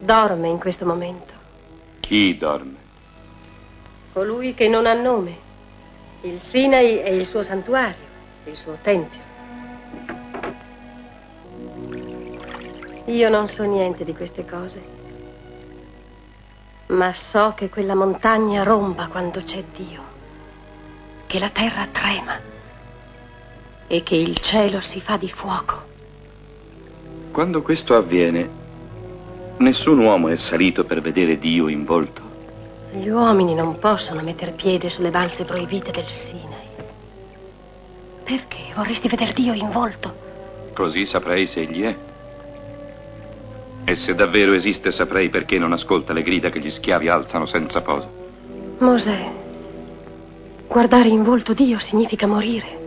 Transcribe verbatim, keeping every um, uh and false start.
Dorme in questo momento. Chi dorme? Colui che non ha nome. Il Sinai è il suo santuario, il suo tempio. Io non so niente di queste cose, ma so che quella montagna romba quando c'è Dio, che la terra trema e che il cielo si fa di fuoco. Quando questo avviene, nessun uomo è salito per vedere Dio in volto. Gli uomini non possono metter piede sulle valse proibite del Sinai. Perché vorresti vedere Dio in volto? Così saprei se egli è. E se davvero esiste, saprei perché non ascolta le grida che gli schiavi alzano senza posa. Mosè, guardare in volto Dio significa morire.